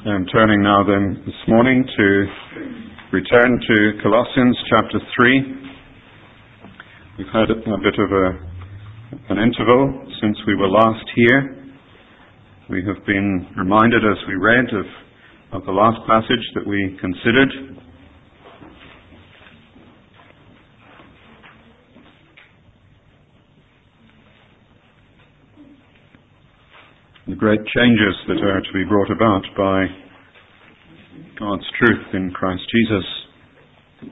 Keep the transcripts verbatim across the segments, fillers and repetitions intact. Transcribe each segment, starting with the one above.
I'm turning now then this morning to return to Colossians chapter three. We've had a bit of a, an interval since we were last here. We have been reminded as we read of, of the last passage that we considered. The great changes that are to be brought about by God's truth in Christ Jesus.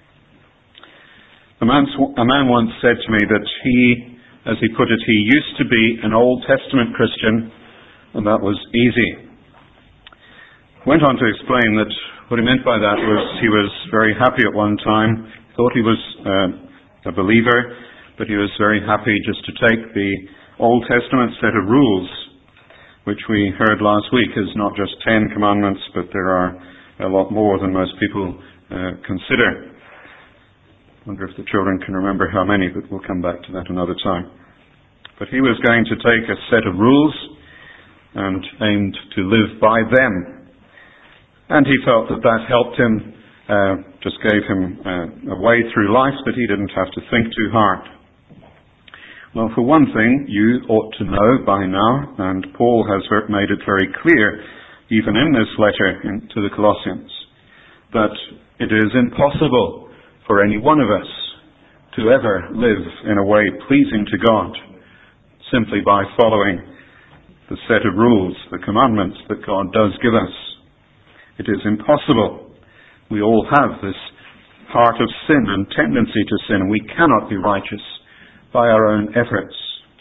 A man, a man once said to me that he, as he put it, he used to be an Old Testament Christian, and that was easy. Went on to explain that what he meant by that was he was very happy at one time, thought he was uh, a believer, but he was very happy just to take the Old Testament set of rules, which we heard last week is not just Ten Commandments, but there are a lot more than most people uh, consider. I wonder if the children can remember how many, but we'll come back to that another time. But he was going to take a set of rules and aimed to live by them. And he felt that that helped him, uh, just gave him uh, a way through life that he didn't have to think too hard. Well, for one thing, you ought to know by now, and Paul has made it very clear, even in this letter in, to the Colossians, that it is impossible for any one of us to ever live in a way pleasing to God simply by following the set of rules, the commandments that God does give us. It is impossible. We all have this heart of sin and tendency to sin, and we cannot be righteous by our own efforts.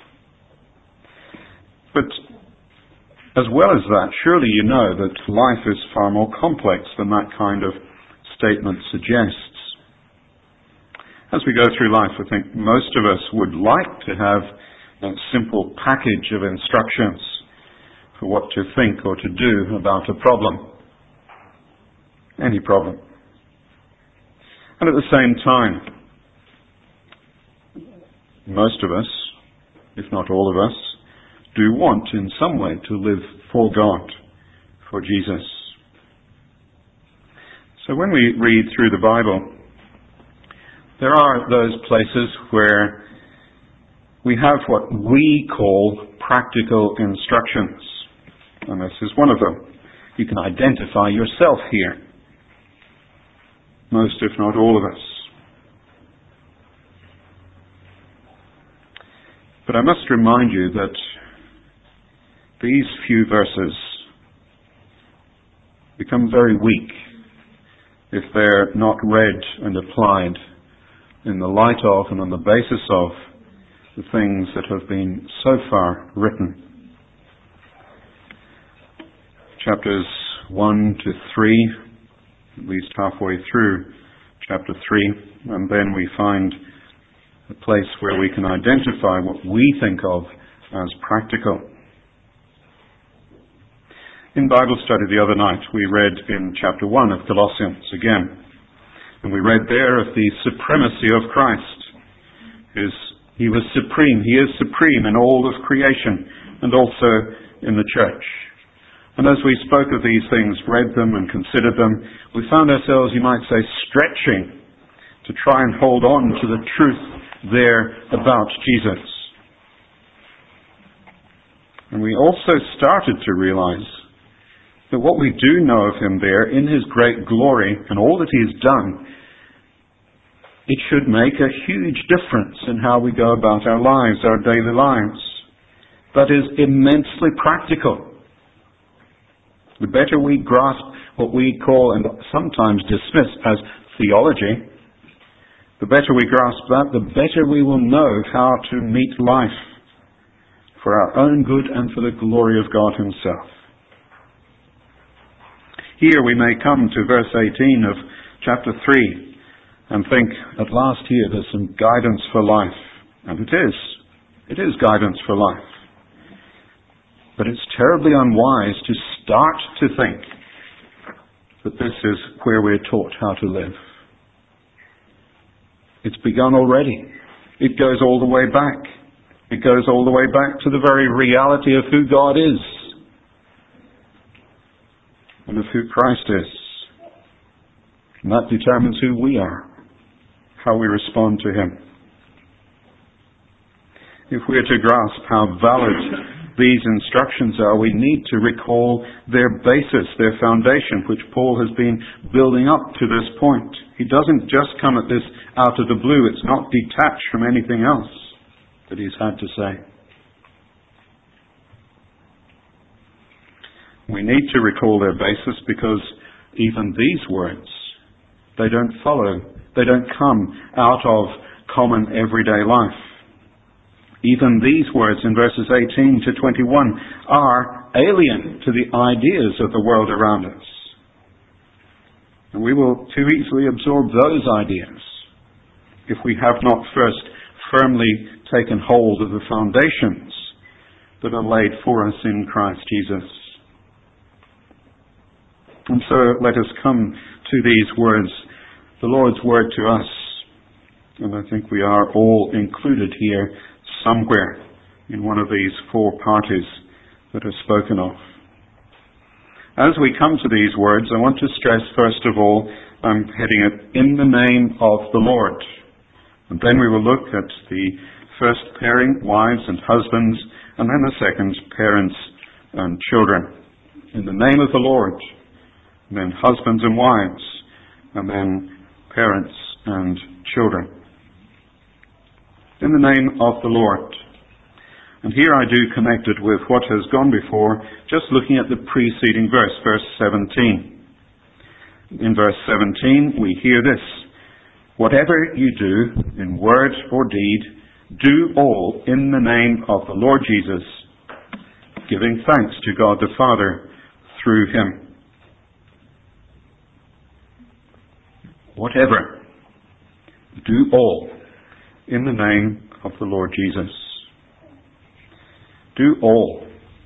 But as well as that, surely you know that life is far more complex than that kind of statement suggests. As we go through life, I think most of us would like to have a simple package of instructions for what to think or to do about a problem. Any problem. And at the same time, most of us, if not all of us, do want in some way to live for God, for Jesus. So when we read through the Bible, there are those places where we have what we call practical instructions. And this is one of them. You can identify yourself here. Most, if not all of us. But I must remind you that these few verses become very weak if they're not read and applied in the light of and on the basis of the things that have been so far written. Chapters one to three, at least halfway through chapter three, and then we find a place where we can identify what we think of as practical. In Bible study the other night, we read in chapter one of Colossians again, and we read there of the supremacy of Christ. His, he was supreme. He is supreme in all of creation and also in the church. And as we spoke of these things, read them and considered them, we found ourselves, you might say, stretching to try and hold on to the truth there about Jesus. And we also started to realize that what we do know of him there in his great glory and all that he has done, it should make a huge difference in how we go about our lives, our daily lives. That is immensely practical. The better we grasp what we call and sometimes dismiss as theology, the better we grasp that, the better we will know how to meet life for our own good and for the glory of God himself. Here we may come to verse eighteen of chapter three and think, at last here there's some guidance for life. And it is. It is guidance for life. But it's terribly unwise to start to think that this is where we're taught how to live. It's begun already. It goes all the way back. It goes all the way back to the very reality of who God is. and of who Christ is. And that determines who we are, how we respond to him. If we are to grasp how valid these instructions are, we need to recall their basis, their foundation, which Paul has been building up to this point. He doesn't just come at this out of the blue. It's not detached from anything else that he's had to say. We need to recall their basis because even these words, they don't follow, they don't come out of common everyday life. Even these words in verses eighteen to twenty-one are alien to the ideas of the world around us. And we will too easily absorb those ideas if we have not first firmly taken hold of the foundations that are laid for us in Christ Jesus. And so let us come to these words, the Lord's word to us. And I think we are all included here somewhere in one of these four parties that are spoken of. As we come to these words, I want to stress first of all, I'm heading it in the name of the Lord. And then we will look at the first pairing, wives and husbands, and then the second, parents and children. In the name of the Lord, and then husbands and wives, and then parents and children. In the name of the Lord. And here I do connect it with what has gone before, just looking at the preceding verse, verse seventeen. In verse seventeen, we hear this: whatever you do, in word or deed, do all in the name of the Lord Jesus, giving thanks to God the Father through him. Whatever, do all in the name of the Lord Jesus. Do all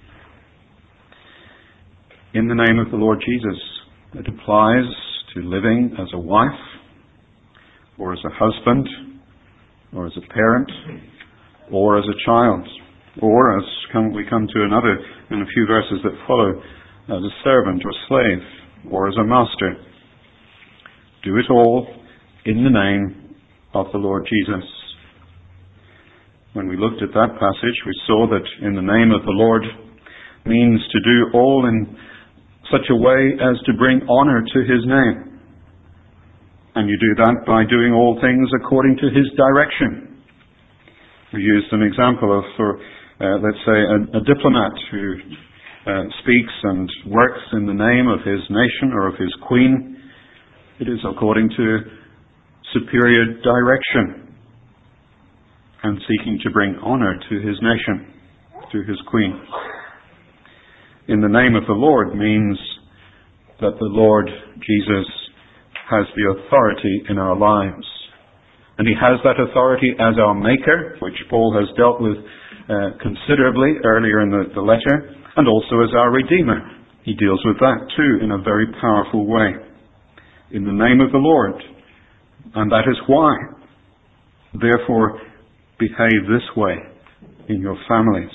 in the name of the Lord Jesus. It applies to living as a wife, or as a husband, or as a parent, or as a child, or as come, we come to another in a few verses that follow, as a servant or slave, or as a master. Do it all in the name of the Lord Jesus. When we looked at that passage, we saw that in the name of the Lord means to do all in such a way as to bring honor to his name. And you do that by doing all things according to his direction. We used an example of, for, uh, let's say, a, a diplomat who uh, speaks and works in the name of his nation or of his queen. It is according to superior direction and seeking to bring honor to his nation, to his queen. In the name of the Lord means that the Lord Jesus has the authority in our lives. And he has that authority as our maker, which Paul has dealt with uh, considerably earlier in the, the letter, and also as our redeemer. He deals with that too in a very powerful way. In the name of the Lord. And that is why. Therefore, behave this way in your families.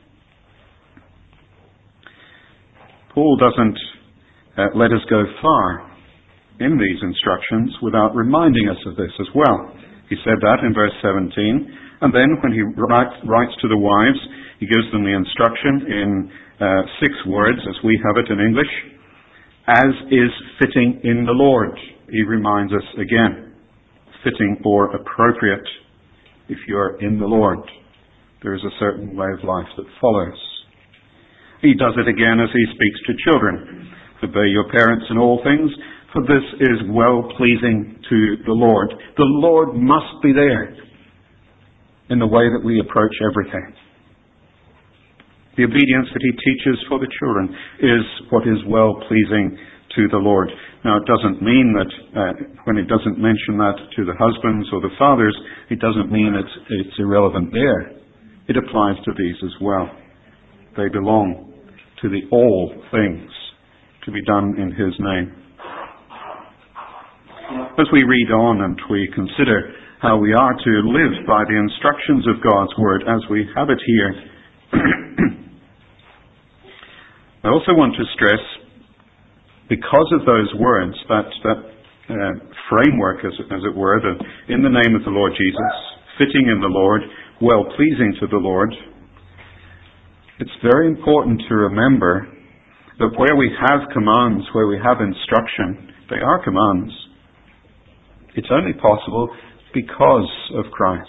Paul doesn't uh, let us go far in these instructions without reminding us of this as well. He said that in verse seventeen, and then when he write, writes to the wives, he gives them the instruction in uh, six words, as we have it in English, as is fitting in the Lord. He reminds us again, fitting or appropriate. If you are in the Lord, there is a certain way of life that follows. He does it again as he speaks to children. Obey your parents in all things, for this is well-pleasing to the Lord. The Lord must be there in the way that we approach everything. The obedience that he teaches for the children is what is well-pleasing to the Lord. Now, it doesn't mean that uh, when it doesn't mention that to the husbands or the fathers, it doesn't mean it's, it's irrelevant there. It applies to these as well. They belong to the all things to be done in his name. As we read on and we consider how we are to live by the instructions of God's word as we have it here, I also want to stress because of those words, that, that uh, framework, as, as it were, the, in the name of the Lord Jesus, fitting in the Lord, well-pleasing to the Lord, it's very important to remember that where we have commands, where we have instruction, they are commands. It's only possible because of Christ.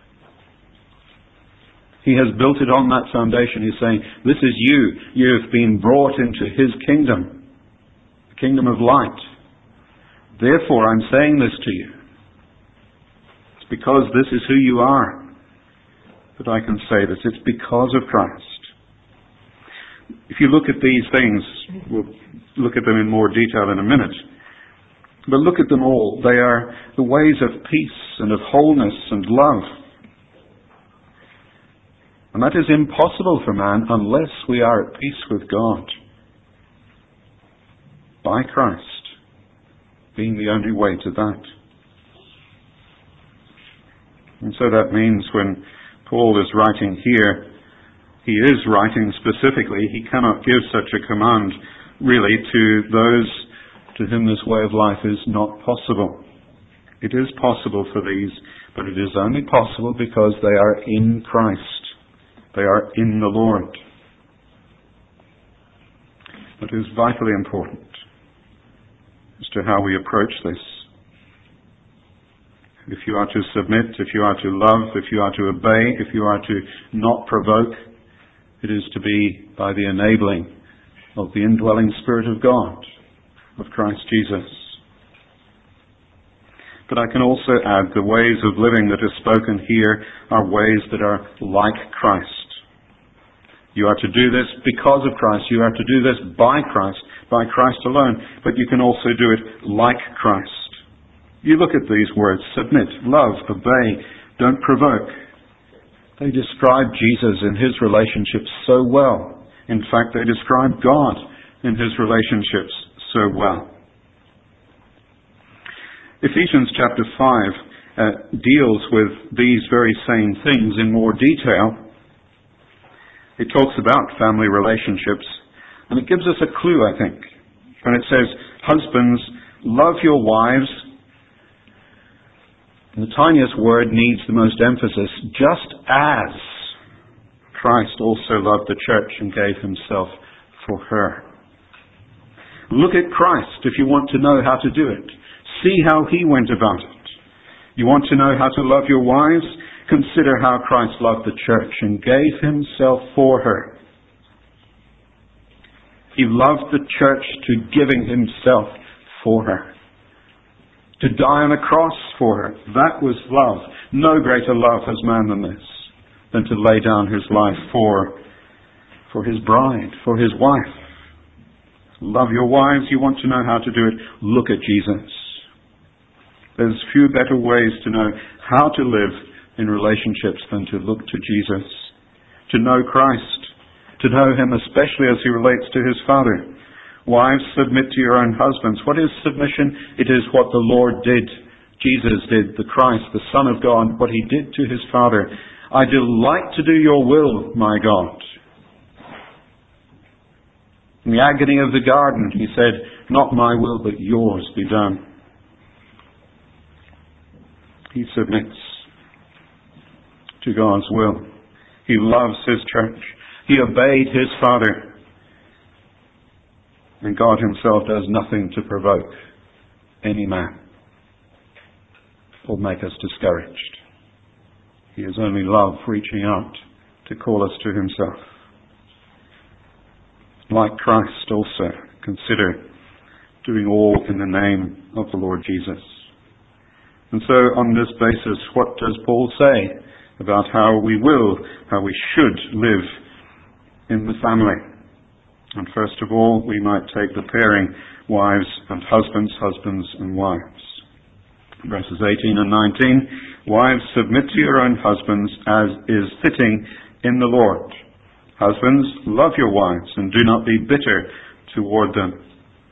He has built it on that foundation. He's saying, this is you. You have been brought into His kingdom, the kingdom of light. Therefore, I'm saying this to you. It's because this is who you are that I can say this. It's because of Christ. If you look at these things, we'll look at them in more detail in a minute, but look at them all. They are the ways of peace and of wholeness and love. And that is impossible for man unless we are at peace with God. By Christ being the only way to that. And so that means when Paul is writing here, he is writing specifically. He cannot give such a command really to those to whom this way of life is not possible. It is possible for these, but it is only possible because they are in Christ. They are in the Lord. It is vitally important as to how we approach this. If you are to submit, if you are to love, if you are to obey, if you are to not provoke, it is to be by the enabling of the indwelling Spirit of God, of Christ Jesus. But I can also add the ways of living that are spoken here are ways that are like Christ. You are to do this because of Christ. You are to do this by Christ, by Christ alone. But you can also do it like Christ. You look at these words: submit, love, obey, don't provoke. They describe Jesus in His relationships so well. In fact, they describe God in His relationships so well. Ephesians chapter five uh, deals with these very same things in more detail. It talks about family relationships, and it gives us a clue, I think. And it says, husbands, love your wives. And the tiniest word needs the most emphasis. Just as Christ also loved the church and gave Himself for her. Look at Christ if you want to know how to do it. See how He went about it. You want to know how to love your wives? Consider how Christ loved the church and gave Himself for her. He loved the church to giving Himself for her. To die on a cross for her. That was love. No greater love has man than this, than to lay down his life for, for his bride, for his wife. Love your wives. You want to know how to do it? Look at Jesus. There's few better ways to know how to live in relationships than to look to Jesus. To know Christ. To know Him especially as He relates to His Father. Wives, submit to your own husbands. What is submission? It is what the Lord did. Jesus did. The Christ, the Son of God, what He did to His Father. I delight to do your will, my God. In the agony of the garden, He said, not my will, but yours be done. He submits to God's will. He loves His church. He obeyed His Father. And God Himself does nothing to provoke any man or make us discouraged. He is only love reaching out to call us to Himself. Like Christ also, consider doing all in the name of the Lord Jesus. And so on this basis, what does Paul say about how we will, how we should live in the family? And first of all, we might take the pairing, wives and husbands, husbands and wives. Verses eighteen and nineteen, wives, submit to your own husbands as is fitting in the Lord. Husbands, love your wives and do not be bitter toward them.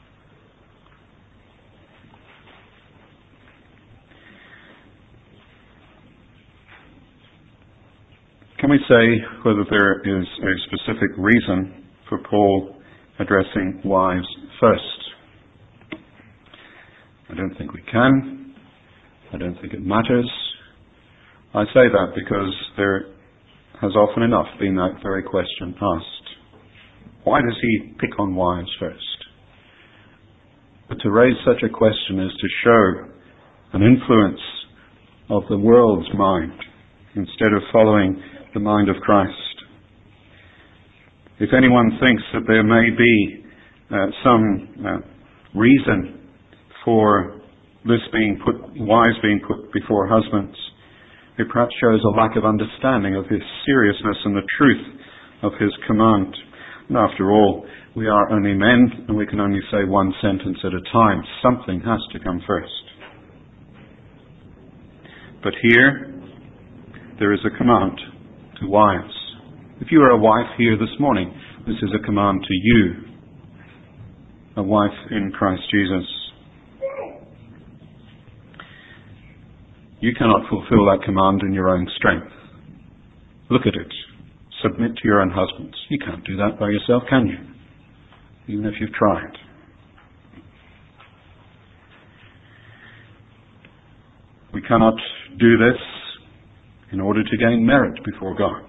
Can we say whether there is a specific reason for Paul addressing wives first? don't think we can. I don't think it matters. I say that because there has often enough been that very question asked. Why does he pick on wives first? But to raise such a question is to show an influence of the world's mind instead of following the mind of Christ. If anyone thinks that there may be uh, some uh, reason for this being put, wives being put before husbands, it perhaps shows a lack of understanding of his seriousness and the truth of his command. And after all, we are only men, and we can only say one sentence at a time. Something has to come first. But here, there is a command to wives. If you are a wife here this morning, this is a command to you, a wife in Christ Jesus. You cannot fulfill that command in your own strength. Look at it. Submit to your own husbands. You can't do that by yourself, can you? Even if you've tried. We cannot do this in order to gain merit before God.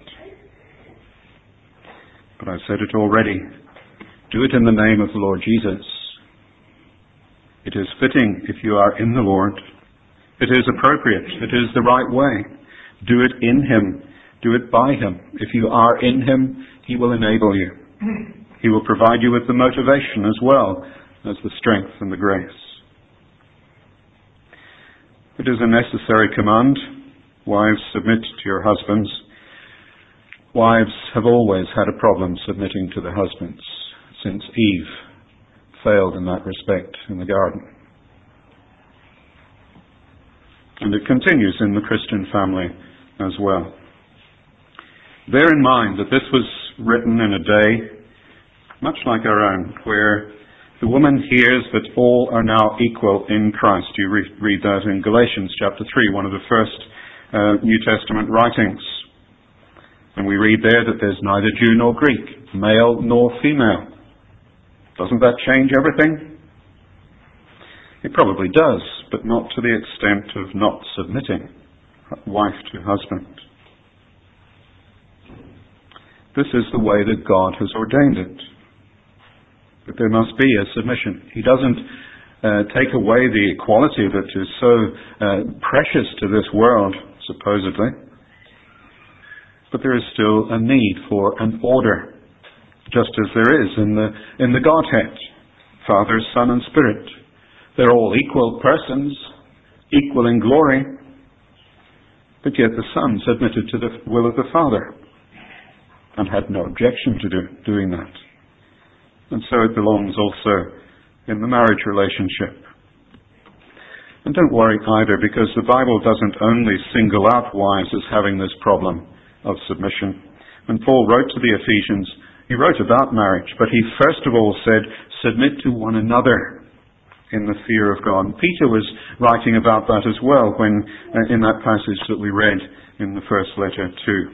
But I've said it already. Do it in the name of the Lord Jesus. It is fitting if you are in the Lord. It is appropriate. It is the right way. Do it in Him. Do it by Him. If you are in Him, He will enable you. He will provide you with the motivation as well as the strength and the grace. It is a necessary command. Wives, submit to your husbands. Wives have always had a problem submitting to their husbands since Eve failed in that respect in the garden. And it continues in the Christian family as well. Bear in mind that this was written in a day much like our own, where the woman hears that all are now equal in Christ. You re- read that in Galatians chapter three, one of the first uh, New Testament writings. And we read there that there's neither Jew nor Greek, male nor female. Doesn't that change everything? It probably does, but not to the extent of not submitting wife to husband. This is the way that God has ordained it. But there must be a submission. He doesn't uh, take away the equality that is so uh, precious to this world, supposedly. But there is still a need for an order, just as there is in the in the Godhead, Father, Son, and Spirit. They're all equal persons, equal in glory, but yet the Son submitted to the will of the Father and had no objection to do, doing that. And so it belongs also in the marriage relationship. And don't worry either, because the Bible doesn't only single out wives as having this problem of submission. When Paul wrote to the Ephesians, he wrote about marriage, but he first of all said, submit to one another in the fear of God. And Peter was writing about that as well when uh, in that passage that we read in the first letter too.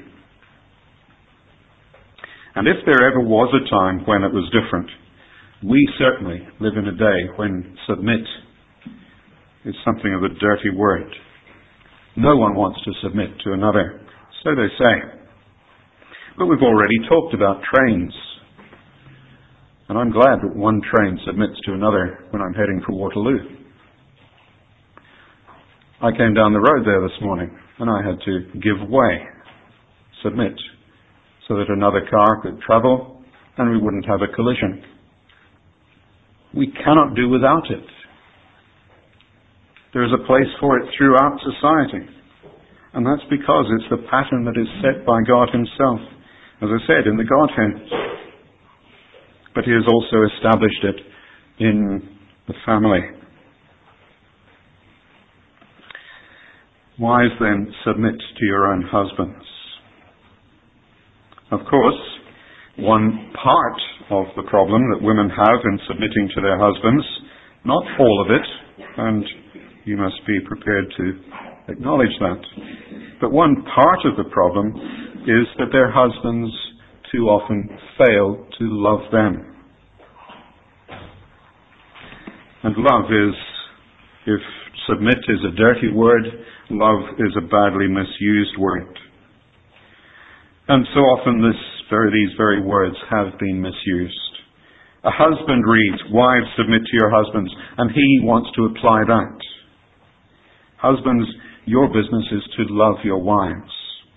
And if there ever was a time when it was different, we certainly live in a day when submit is something of a dirty word. No one wants to submit to another, so they say. But we've already talked about trains. And I'm glad that one train submits to another when I'm heading for Waterloo. I came down the road there this morning and I had to give way, submit, so that another car could travel and we wouldn't have a collision. We cannot do without it. There is a place for it throughout society. And that's because it's the pattern that is set by God Himself, as I said, in the Godhead. But He has also established it in the family. Wives, then, submit to your own husbands. Of course, one part of the problem that women have in submitting to their husbands, not all of it, and you must be prepared to acknowledge that, but one part of the problem is that their husbands too often fail to love them. And love is If submit is a dirty word, love is a badly misused word. And so often this very, these very words have been misused. A husband reads, "Wives, submit to your husbands," and he wants to apply that. Husbands, your business is to love your wives.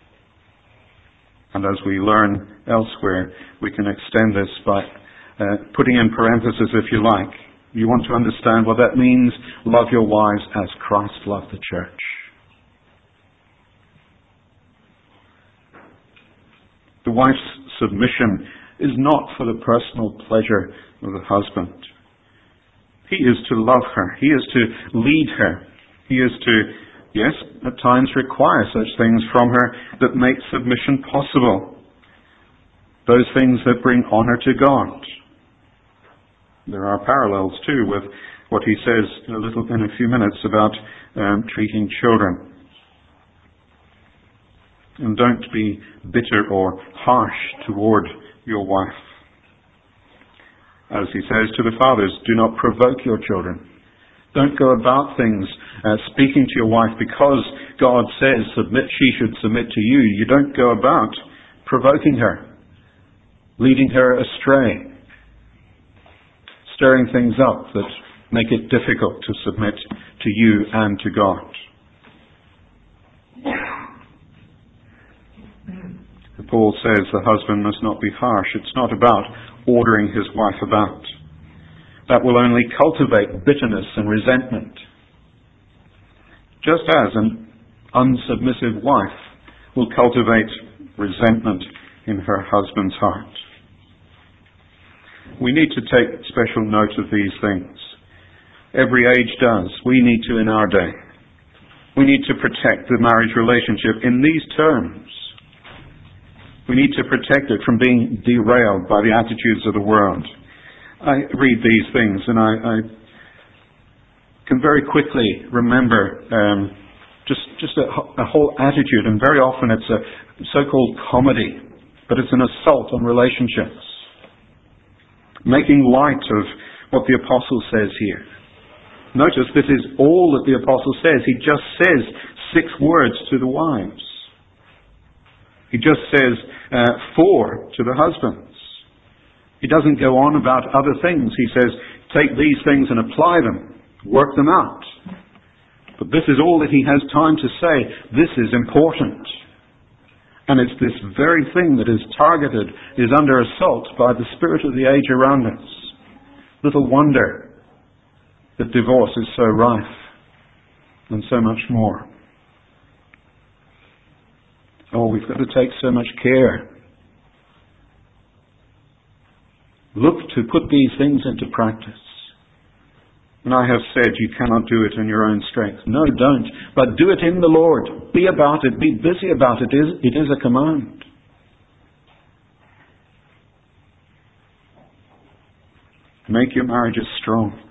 And as we learn elsewhere, we can extend this by uh, putting in parentheses, if you like. You want to understand what that means? Love your wives as Christ loved the church. The wife's submission is not for the personal pleasure of the husband. He is to love her. He is to lead her. He is to, yes, at times require such things from her that make submission possible. Those things that bring honor to God. There are parallels too with what he says in a little, in a few minutes about um, treating children. And don't be bitter or harsh toward your wife. As he says to the fathers, do not provoke your children. Don't go about things uh, speaking to your wife because God says submit, she should submit to you. You don't go about provoking her, leading her astray, stirring things up that make it difficult to submit to you and to God. Paul says the husband must not be harsh. It's not about ordering his wife about. That will only cultivate bitterness and resentment. Just as an unsubmissive wife will cultivate resentment in her husband's heart. We need to take special note of these things. Every age does. We need to in our day. We need to protect the marriage relationship in these terms. We need to protect it from being derailed by the attitudes of the world. I read these things and I, I can very quickly remember um, just, just a, a whole attitude, and very often it's a so-called comedy, but it's an assault on relationships. Making light of what the apostle says here. Notice this is all that the apostle says. He just says six words to the wives. He just says uh, four to the husbands. He doesn't go on about other things. He says, take these things and apply them. Work them out. But this is all that he has time to say. This is important. And it's this very thing that is targeted, is under assault by the spirit of the age around us. Little wonder that divorce is so rife and so much more. Oh, we've got to take so much care. Look to put these things into practice. And I have said you cannot do it in your own strength. No, don't. But do it in the Lord. Be about it. Be busy about it. It is, it is a command. Make your marriages strong.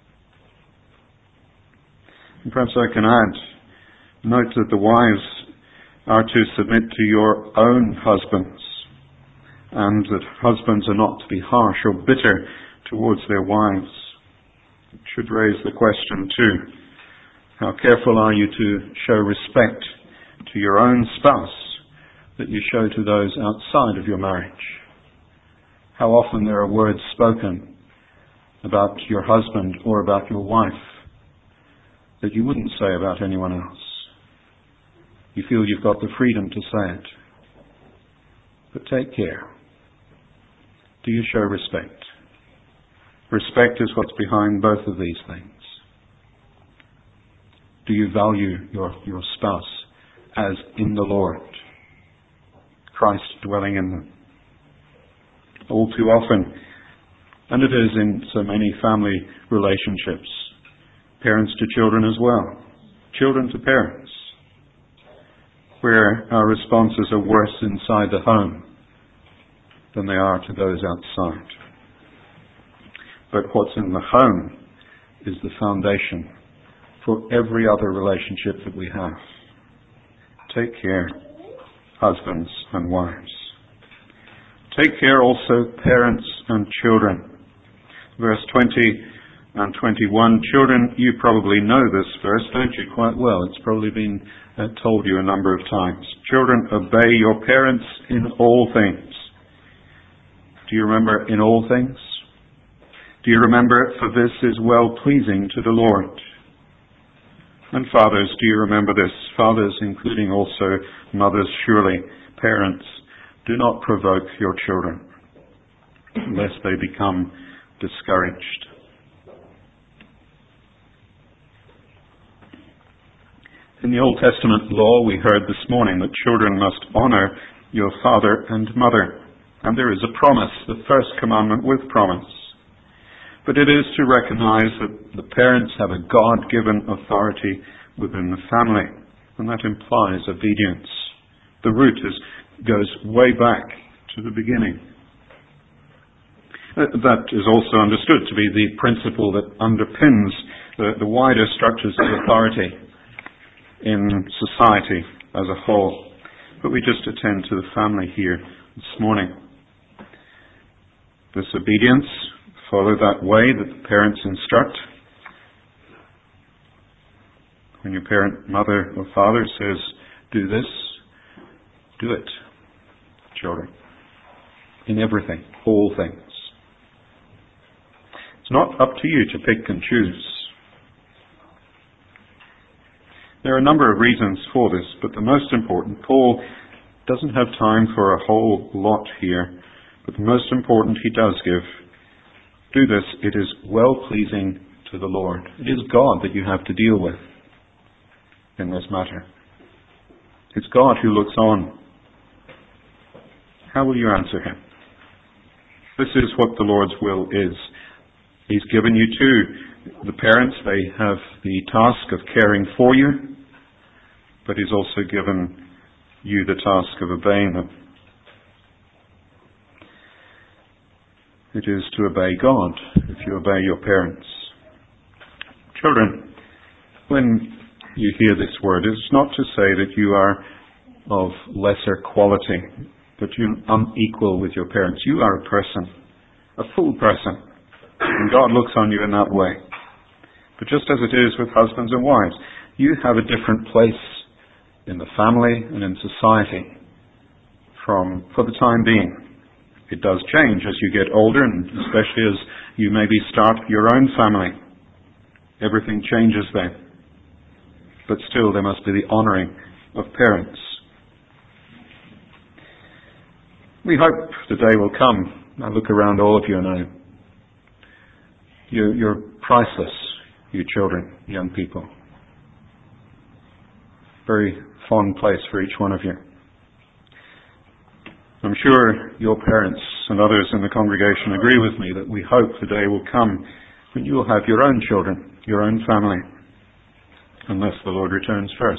And perhaps I can add, note that the wives are to submit to your own husbands, and that husbands are not to be harsh or bitter towards their wives. It should raise the question too, how careful are you to show respect to your own spouse that you show to those outside of your marriage? How often there are words spoken about your husband or about your wife that you wouldn't say about anyone else. You feel you've got the freedom to say it. But take care. Do you show respect? Respect is what's behind both of these things. Do you value your, your spouse as in the Lord? Christ dwelling in them. All too often, and it is in so many family relationships, parents to children as well, children to parents, where our responses are worse inside the home than they are to those outside. But what's in the home is the foundation for every other relationship that we have. Take care, husbands and wives. Take care also, parents and children. Verse twenty and twenty-one. Children, you probably know this verse, don't you, quite well. It's probably been uh, told you a number of times. Children, obey your parents in all things. Do you remember in all things? Do you remember, for this is well-pleasing to the Lord? And fathers, do you remember this? Fathers, including also mothers, surely, parents, do not provoke your children, lest they become discouraged. In the Old Testament law, we heard this morning that children must honor your father and mother. And there is a promise, the first commandment with promise. But it is to recognize that the parents have a God-given authority within the family, and that implies obedience. The root is, goes way back to the beginning. That is also understood to be the principle that underpins the, the wider structures of authority in society as a whole. But we just attend to the family here this morning. This obedience, follow that way that the parents instruct. When your parent, mother or father says, do this, do it, children. In everything, all things. It's not up to you to pick and choose. There are a number of reasons for this, but the most important, Paul doesn't have time for a whole lot here, but the most important he does give. Do this, it is well-pleasing to the Lord. It is God that you have to deal with in this matter. It's God who looks on. How will you answer him? This is what the Lord's will is. He's given you to the parents. They have the task of caring for you, but he's also given you the task of obeying them. It is to obey God if you obey your parents. Children, when you hear this word, it's not to say that you are of lesser quality, that you're unequal with your parents. You are a person, a full person, and God looks on you in that way. But just as it is with husbands and wives, you have a different place in the family and in society from for the time being. It does change as you get older, and especially as you maybe start your own family. Everything changes then. But still there must be the honouring of parents. We hope the day will come. I look around all of you and I, you're, you're priceless, you children, young people. Very fond place for each one of you. I'm sure your parents and others in the congregation agree with me that we hope the day will come when you will have your own children, your own family, unless the Lord returns first.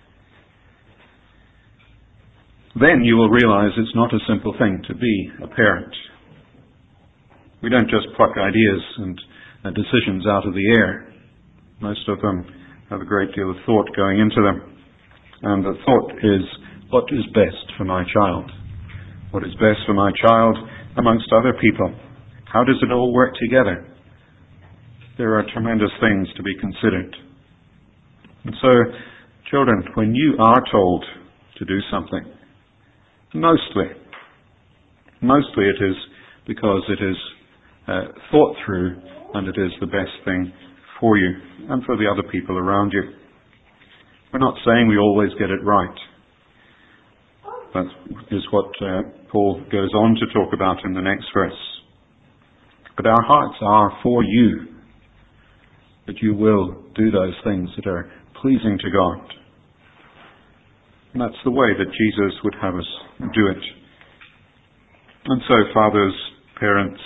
Then you will realize it's not a simple thing to be a parent. We don't just pluck ideas and uh, decisions out of the air. Most of them have a great deal of thought going into them. And the thought is, what is best for my child? What is best for my child amongst other people? How does it all work together? There are tremendous things to be considered. And so, children, when you are told to do something, mostly, mostly it is because it is uh, thought through and it is the best thing for you and for the other people around you. We're not saying we always get it right. That is what uh, Paul goes on to talk about in the next verse. But our hearts are for you, that you will do those things that are pleasing to God. And that's the way that Jesus would have us do it. And so, fathers, parents,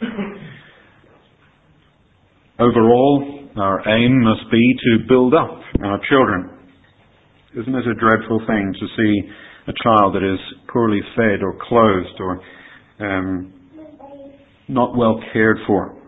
overall, our aim must be to build up our children. Isn't it a dreadful thing to see a child that is poorly fed or clothed or um, not well cared for?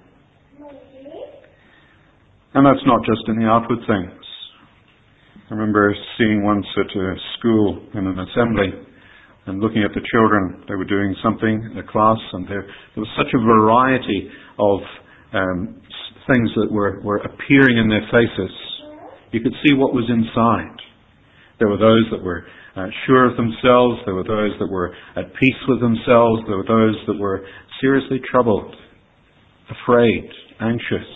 And that's not just in the outward things. I remember seeing once at a school in an assembly and looking at the children. They were doing something in a class, and there, there was such a variety of um, things that were, were appearing in their faces. You could see what was inside. There were those that were uh, sure of themselves. There were those that were at peace with themselves. There were those that were seriously troubled, afraid, anxious.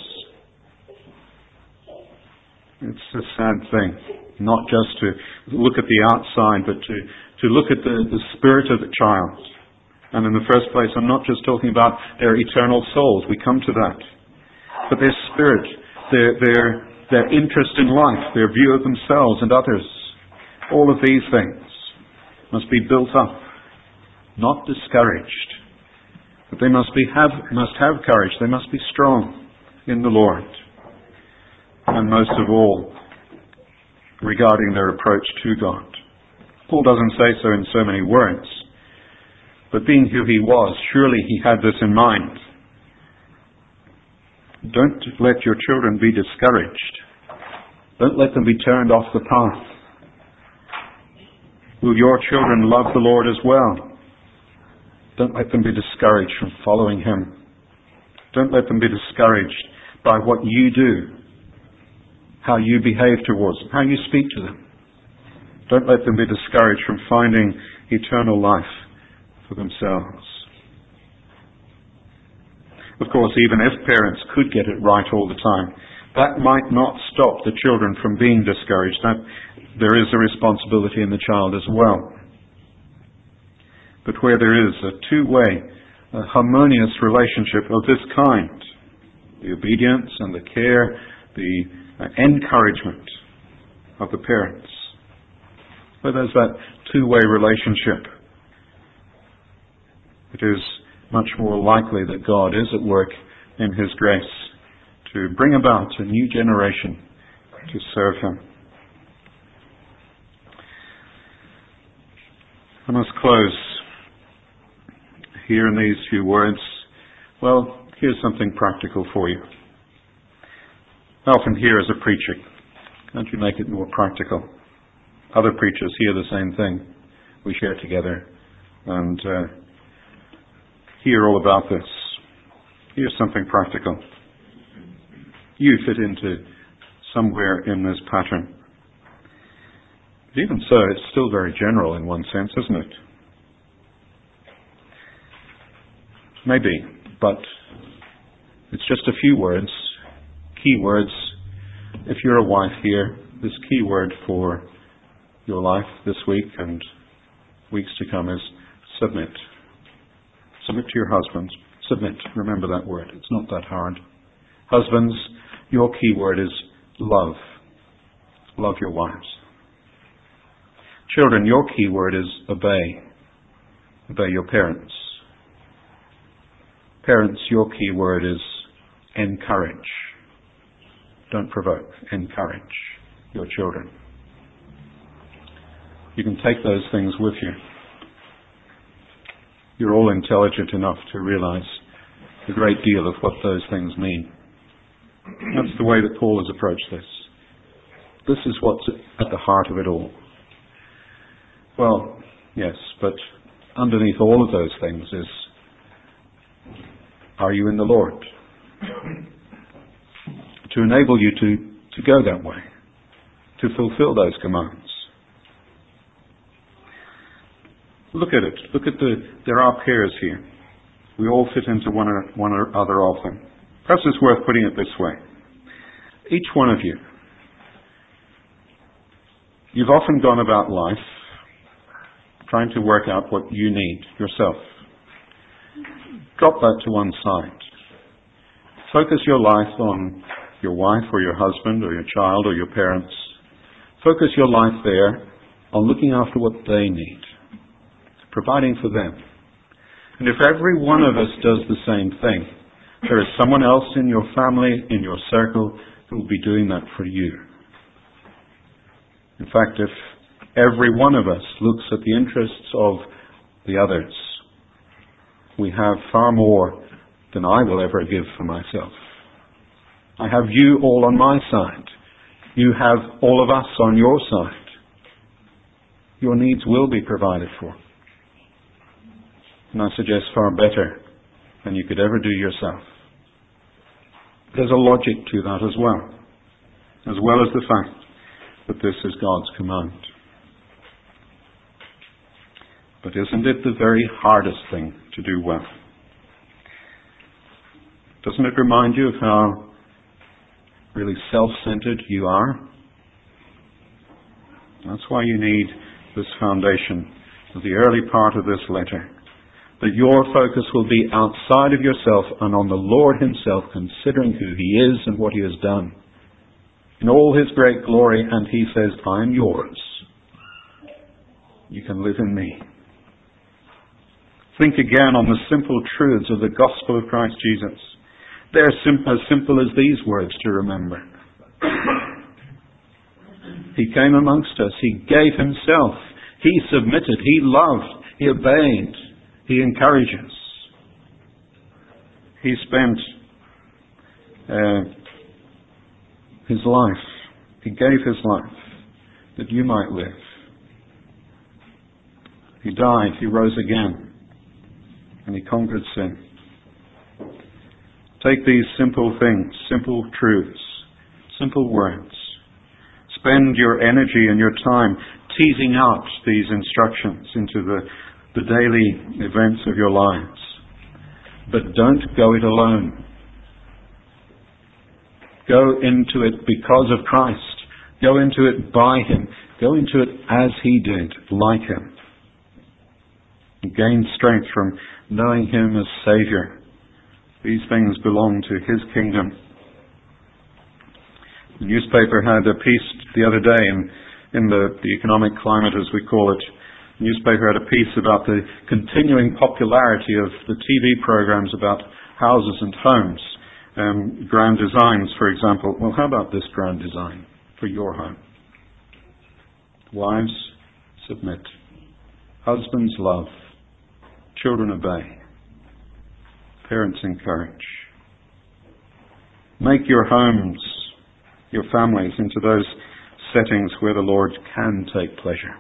It's a sad thing, not just to look at the outside, but to, to look at the, the spirit of the child. And in the first place, I'm not just talking about their eternal souls. We come to that. But their spirit, their, their, their interest in life, their view of themselves and others, all of these things must be built up, not discouraged. But they must be have must have courage. They must be strong in the Lord. And most of all, regarding their approach to God. Paul doesn't say so in so many words, but being who he was, surely he had this in mind. Don't let your children be discouraged. Don't let them be turned off the path. Will your children love the Lord as well? Don't let them be discouraged from following Him. Don't let them be discouraged by what you do, how you behave towards them, how you speak to them. Don't let them be discouraged from finding eternal life for themselves. Of course, even if parents could get it right all the time, that might not stop the children from being discouraged. That there is a responsibility in the child as well. But where there is a two-way, a harmonious relationship of this kind, the obedience and the care, the encouragement of the parents, where there's that two-way relationship, it is much more likely that God is at work in His grace to bring about a new generation to serve Him. I must close here in these few words. Well, here's something practical for you. I often hear as a preacher, can't you make it more practical? Other preachers hear the same thing. We share together and uh, hear all about this. Here's something practical. You fit into somewhere in this pattern. But even so, it's still very general in one sense, isn't it? Maybe, but it's just a few words, key words. If you're a wife here, this key word for your life this week and weeks to come is submit. Submit to your husbands. Submit. Remember that word. It's not that hard. Husbands, your key word is love. Love your wives. Children, your key word is obey. Obey your parents. Parents, your key word is encourage. Don't provoke. Encourage your children. You can take those things with you. You're all intelligent enough to realize a great deal of what those things mean. That's the way that Paul has approached this. This is what's at the heart of it all. Well, yes, but underneath all of those things is, are you in the Lord? To enable you to, to go that way, to fulfill those commands. Look at it. Look at the, there are pairs here. We all fit into one or, one or other of them. Perhaps it's worth putting it this way. Each one of you, you've often gone about life trying to work out what you need yourself. Drop that to one side. Focus your life on your wife or your husband or your child or your parents. Focus your life there on looking after what they need, providing for them. And if every one of us does the same thing, there is someone else in your family, in your circle, who will be doing that for you. In fact, if every one of us looks at the interests of the others, we have far more than I will ever give for myself. I have you all on my side. You have all of us on your side. Your needs will be provided for. And I suggest far better than you could ever do yourself. There's a logic to that as well, as well as the fact that this is God's command. But isn't it the very hardest thing to do well? Doesn't it remind you of how really self-centered you are? That's why you need this foundation of the early part of this letter. That your focus will be outside of yourself and on the Lord himself, considering who he is and what he has done. In all his great glory, and he says, I am yours. You can live in me. Think again on the simple truths of the gospel of Christ Jesus. They're sim- as simple as these words to remember. He came amongst us. He gave himself. He submitted. He loved. He obeyed. He encourages. He spent uh, his life. He gave his life that you might live. He died. He rose again. And he conquered sin. Take these simple things, simple truths, simple words. Spend your energy and your time teasing out these instructions into the, the daily events of your lives. But don't go it alone. Go into it because of Christ. Go into it by him. Go into it as he did, like him. And gain strength from knowing him as Saviour. These things belong to his kingdom. The newspaper had a piece the other day in, in the, the economic climate, as we call it. The newspaper had a piece about the continuing popularity of the T V programs about houses and homes. Um, grand designs, for example. Well, how about this grand design for your home? Wives, submit. Husbands, love. Children, obey. Parents, encourage. Make your homes, your families, into those settings where the Lord can take pleasure.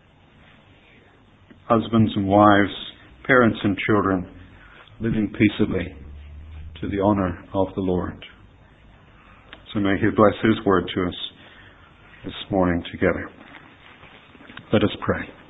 Husbands and wives, parents and children, living peaceably to the honour of the Lord. So may he bless his word to us this morning together. Let us pray.